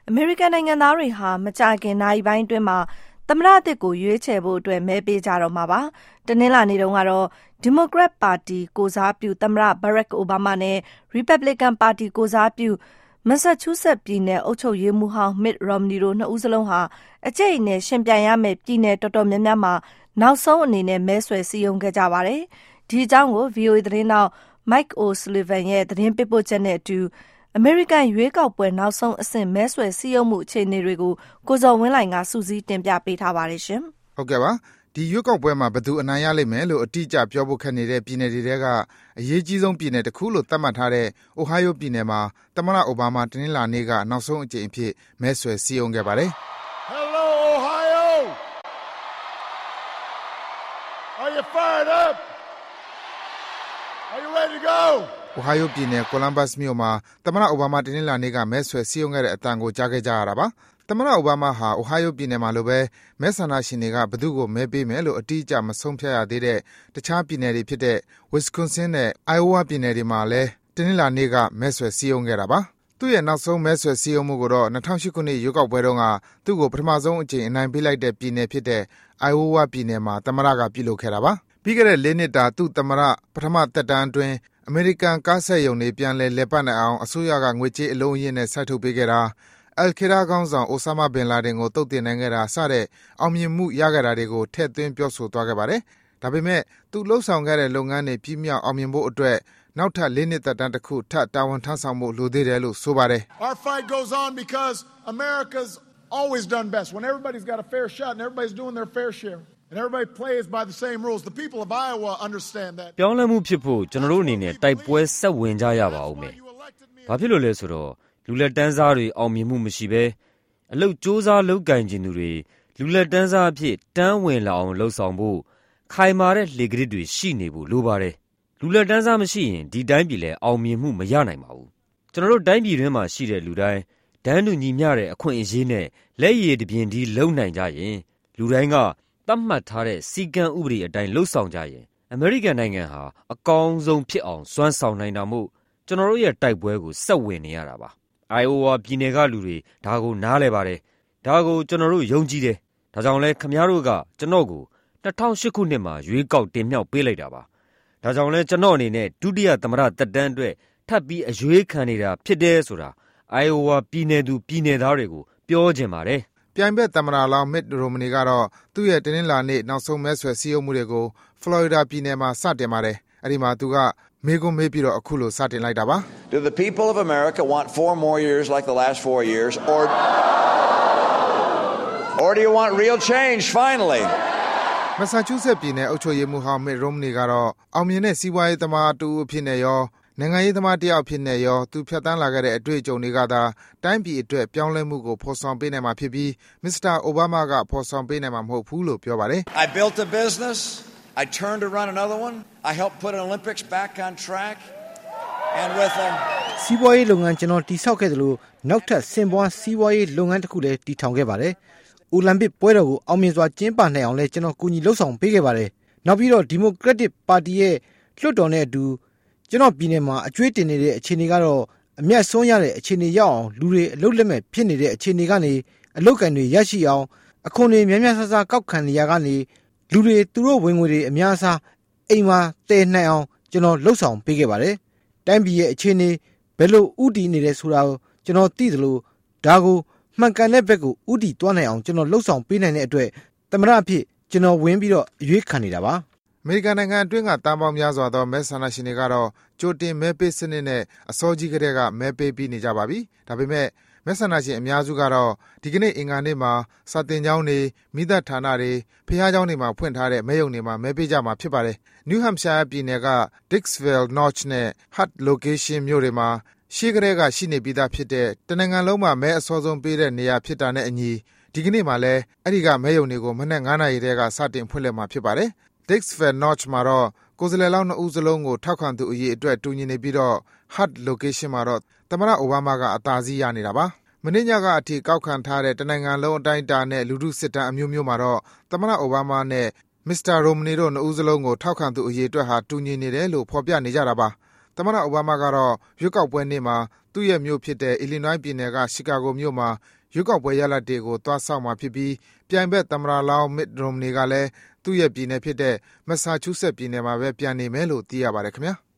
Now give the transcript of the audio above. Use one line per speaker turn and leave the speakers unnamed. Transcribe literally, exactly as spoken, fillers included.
အမေရိကန်နိုင်ငံသားတွေဟာမကြာခင်နာရီပိုင်းအတွင်းမှာသမ္မတအသစ်ကိုရွေးချယ်ဖို့အတွက်မဲပေးကြတော့မှာပါ။တနင်္လာနေ့တုန်းကတော့ဒီမိုကရက်ပါတီကိုစားပြုသမ္မတဘရက်အိုဘားမားနဲ့ရီပတ်ဘလစ်ကန်ပါတီကိုစားပြုမက်ဆာချူးဆက်ပြည်နယ်အုပ်ချုပ်ရေးမှူးဟောင်းမစ်ရော်မနီတို့နှစ်ဦးစလုံးဟာအကျိတ်အနယ်ရှင်ပြိုင်ရမယ့်ပြည်နယ်တော်တော်များများမှာနောက်ဆုံးအနေနဲ့မဲဆွယ်စည်းရုံးခဲ့ကြပါတယ်။ဒီအကြောင်းကို ဗွီအိုအေ သတင်းထောက် Mike O'Sullivan ရဲ့သတင်းပေးပို့ချက်နဲ့အတူအမေရိကန်ရွေးကောက်ပွဲနောက်ဆုံးအဆင့်မဲဆွယ်စည်းရုံးမှုအခြေအနေတွေကိုကိုဇော်ဝင်းလှိုင်ကစူးစီးတင်ပြပေးထားပါတယ်ရှင်
။ဟုတ်ကဲ့ပါ။ဒီရွေးကောက်ပွဲမှာဘယ်သူအနိုင်ရလိမ့်မယ်လို့အတိအကျပြောဖို့ခက်နေတဲ့ပြည်နယ်တွေထဲကအရေးကြီးဆုံးပြည်နယ်တစ်ခုလို့သတ်မှတ်ထားတဲ့ Ohio ပြည်နယ်မှာသမ္မတအိုဘားမားတနင်္လာနေ့ကနောက်ဆုံးအကြိမ်အဖြစ်မဲဆွယ်စည်းရုံးခဲ့ပါတယ်။
Hello Ohio! Are you fired up? Are you ready to go?
အိုဟိုင်းယိုပြည်နယ် Columbus မြို့မှာသမ္မတအိုဘားမားတနင်္လာနေ့ကမဲဆွယ်စည်းရုံးခဲ့တဲ့အသံကိုကြားခဲ့ကြရတာပါ။သမ္မတအိုဘားမားဟာအိုဟိုင်းယိုပြည်နယ်မှာလိုပဲမဲဆန္ဒရှင်တွေကဘယ်သူ့ကိုမဲပေးမယ်လို့အတိအကျမဆုံးဖြတ်ရသေးတဲ့တခြားပြည်နယ်တွေဖြစ်တဲ့ Wisconsin နဲ့ Iowa ပြည်နယ်တွေမှာလည်းတနင်္လာနေ့ကမဲဆွယ်စည်းရုံးခဲ့တာပါ။သူ့ရဲ့နောက်ဆုံးမဲဆွယ်စည်းရုံးမှုကိုတော့၂၀၀၈ခုနှစ်ရွေးကောက်ပွဲတုန်းကသူ့ကိုပထမဆုံးအကြိမ်အနိုင်ပေးလိုက်တဲ့ပြည်နယ်ဖြစ်တဲ့ Iowa ပြည်နယ်မှာသမ္မတကပြုလုပ်ခဲ့တာပါ။ပြီးခဲ့တဲ့လေးနှစ်တာသူ့သမ္မတပထမသက်တမ်းအတွင်းအမေရိကန်ကားစက်ရုံတွေပြန်လည်လည်ပတ်နိုင်အောင်အစိုးရကငွေကြေးအလုံးအရင်းနဲ့စိုက်ထုတ်ပေးခဲ့တာအယ်ခေဒါခေါင်းဆောင်အိုဆာမာဘင်လာဒင်ကိုတုတ်တင်နိုင်ခဲ့တာစတဲ့အောင်မြင်မှုရခဲ့တာတွေကိုထည့်သွင်းပြောဆိုသွားခဲ့ပါတယ်။ဒါပေမဲ့သူလှုပ်ဆောင်ခဲ့တဲ့လုပ်ငန်းတွေပြည့်မြောက်အောင်မြင်ဖို့အတွက်နောက်ထပ်လေးနှစ်သက်တမ်းတစ်ခုထပ်တာဝန်ထမ်းဆောင်ဖို့လိုသေးတယ်လို့ဆိုပါတယ်။
Our fight goes on because America's always done best when everybody's got a fair shot and everybody's doing their fair share.And everybody plays by the same rules. The people of Iowa understand that.
ပြောင်းလဲမှုဖြစ်ဖို့ကျွန်တော်တို့အနေနဲ့တိုက်ပွဲဆက်ဝင်ကြရပါဦးမယ်။ဘာဖြစ်လို့လဲဆိုတော့လူလက်တန်းစားတွေအောင်မြင်မှုမရှိဘဲအလုပ်စ조사လုပ်ကင်ကျင်သူတွေလူလက်တန်းစားအဖြစ်တန်းဝင်လာအောင်လှုပ်ဆောင်ဖို့ခိုင်မာတဲ့လေကရစ်တွေရှိနေဖို့လိုပါတယ်။လူလက်တန်းစားမရှိရင်ဒီတိုင်းပြည်လည်းအောင်မြင်မှုမရနိုင်ပါဘူး။ကျွန်တော်တို့တိုင်းပြည်တွင်းမှာရှိတဲ့လူတိုင်းဒန်းတူညီမျှတဲ့အခွင့်အရေးနဲ့လက်ရည်တပြင်းဒီလုံနိုင်ကြရင်လူတိုင်းကသတ်မှတ်ထားတဲ့စီကံဥပဒေအတိုင်းလှုပ်ဆောင်ကြရင်အမေရိကန်နိုင်ငံဟာအကောင်းဆုံးဖြစ်အောင်စွမ်းဆောင်နိုင်တာမို့ကျွန်တော်တို့ရဲ့တိုက်ပွဲကိုဆက်ဝင်နေရတာပါ။ Iowa ပြည်နယ်ကလူတွေဒါကိုနားလည်ပါတယ်။ဒါကိုကျွန်တော်တို့ယုံကြည်တယ်။ဒါကြောင့်လဲခင်ဗျားတို့ကကျွန်တော်ကို၂၀၀၈ခုနှစ်မှာရွေးကောက်တင်မြှောက်ပေးလိုက်တာပါ။ဒါကြောင့်လဲကျွန်တော်အနေနဲ့ဒုတိယသမ္မတသက်တမ်းအတွက်ထပ်ပြီးအရွေးခံနေတာဖြစ်တယ်ဆိုတာ Iowa ပြည်နယ်သူပြည်နယ်သားတွေကိုပြောချင်ပါတယ်။
ပြိုင်ဘက်သမ္မတလောင်းမစ်ရိုမနီကတော့သူ့ရဲ့တနင်္လာနေ့နောက်ဆုံးမဲဆွယ်စည်းရုံးမှုတွေကိုဖလော်ရီဒါပြည်နယ်မှာစတင်ပါတယ်။အဲဒီမှာသူကမေးခွန်းမေးပြီးတော့အခုလိုစတင်လိုက်တာပါ။
Do the people of America want four more years like the last four years or or do you want real change finally?
မက်ဆာချူးဆက်ပြည်နယ်အုပ်ချုပ်ရေးမှူးဟောင်းမစ်ရိုမနီကတော့အောင်မြင်တဲ့စီးပွားရေးသမားတူအဖြစ်နဲ့ရောနိုင်ငံရေးသမားတယောက်ဖြစ်နေရောသူဖြတ်တန်းလာခဲ့တဲ့အတွေ့အကြုံတွေကသာတိုင်းပြည်အတွက်ပြောင်းလဲမှုကိုဖော်ဆောင်ပေးနိုင်မှာဖြစ်ပြီးမစ္စတာအိုဘားမားကဖော်ဆောင်ပေးနိုင်မှာမဟုတ်ဘူးလို့ပြောပါတယ်
။ I built a business. I turned to run another one. I helped put an Olympics back on track. And with them
စီးပွားရေးလုပ်ငန်းကျွန်တော်တည်ဆောက်ခဲ့တယ်လို့နောက်ထပ်စင်ပွားစီးပွားရေးလုပ်ငန်းတစ်ခုလည်းတည်ထောင်ခဲ့ပါတယ်။ အိုလံပစ်ပွဲတော်ကိုအောင်မြင်စွာကျင်းပနိုင်အောင်လည်းကျွန်တော်ကူညီလှုပ်ဆောင်ပေးခဲ့ပါတယ်။နောက်ပြီးတော့ဒီမိုကရက်တစ်ပါတီရဲ့လွှတ်တော်နဲ့အတူကျွန်တော်ပြည်နယ်မှာအကျွေးတင်နေတဲ့အခြေအနေကတော့အမျက်ဆုံးရတဲ့အခြေအနေရောက်အောင်လူတွေအလုပ်လက်မဲ့ဖြစ်နေတဲ့အခြေအနေကနေအလုပ်ကံတွေရရှိအောင်အခွန်တွေများများဆဆကောက်ခံနေရကနေလူတွေသူတို့ဝင်ငွေတွေအများအားအိမ်မှာတည်နိုင်အောင်ကျွန်တော်လှုပ်ဆောင်ပေးခဲ့ပါတယ်။တိုင်းပြည်ရဲ့အခြေအနေဘယ်လိုဥတည်နေလဲဆိုတာကိုကျွန်တော်သိသလိုဒါကိုမှန်ကန်တဲ့ဘက်ကိုဥတည်သွားနိုင်အောင်ကျွန်တော်လှုပ်ဆောင်ပေးနိုင်တဲ့အတွက်သမ္မတအဖြစ်ကျွန်တော်ဝင်ပြီးတော့အရွေးခံနေတာပါ
အမေရိကန်နိုင်ငံအတွင်းကတန်ပေါင်းများစွာသောမဲဆန္ဒရှင်တွေကတော့ကြိုတင်မဲပေးစနစ်နဲ့အစောကြီးကတည်းကမဲပေးပြီးနေကြပါပြီ။ဒါပေမဲ့မဲဆန္ဒရှင်အများစုကတော့ဒီကနေ့အင်္ဂါနေ့မှာစာတင်ကျောင်းတွေမိသက်ဌာနတွေဖျားကျောင်းတွေမှာဖွင့်ထားတဲ့မဲရုံတွေမှာမဲပေးကြမှာဖြစ်ပါတယ်။ New Hampshire ပြည်နယ်က Dixville Notch နဲ့ Hutt Location မြို့တွေမှာရှေ့ကတည်းကရှိနေပြီးသားဖြစ်တဲ့တနိုင်ငံလုံးမှာမဲအစောဆုံးပေးတဲ့နေရာဖြစ်တာနဲ့အညီဒီကနေ့မှာလည်းအဲ့ဒီကမဲရုံတွေကိုမနက်၅နာရီတည်းကစတင်ဖွင့်လှစ်မှာဖြစ်ပါတယ်။ Dixville Notch မှာတော့ကိုယ်စားလှယ်လောင်းနှစ်ဦးစလုံးကိုထောက်ခံသူအရေးအတွက်တူညီနေပြီးတော့ Hutt Location မှာတော့သမ္မတအိုဘားမားကအသာစီးရနေတာပါ။မင်းညကအထိကောက်ခံထားတဲ့တနိုင်ငံလုံးအတိုင်းအတာနဲ့လူထုစစ်တမ်းအမျိုးမျိုးမှာတော့သမ္မတအိုဘားမားနဲ့မစ္စတာရိုမနီတို့နှစ်ဦးစလုံးကိုထောက်ခံသူအရေးအတွက်ဟာတူညီနေတယ်လို့ဖော်ပြနေကြတာပါ။သမ္မတအိုဘားမားကတော့ရွေးကောက်ပွဲနေ့မှာသူ့ရဲ့မြို့ဖြစ်တဲ့ Illinois ပြည်နယ်က Chicago မြို့မှာရွေးကောက်ပွဲရလဒ်တွေကိုသွားစောင့်မှာဖြစ်ပြီးပြိုင်ဘက်သမ္မတလောင်း Mitt Romney ကလည်းသူ့ရဲ့ပြည်နယ်ဖြစ်တဲ့ Massachusetts ပြည်နယ်မှာပဲပြန်နေမယ်လို့သိရပါတယ်ခင်ဗျာ။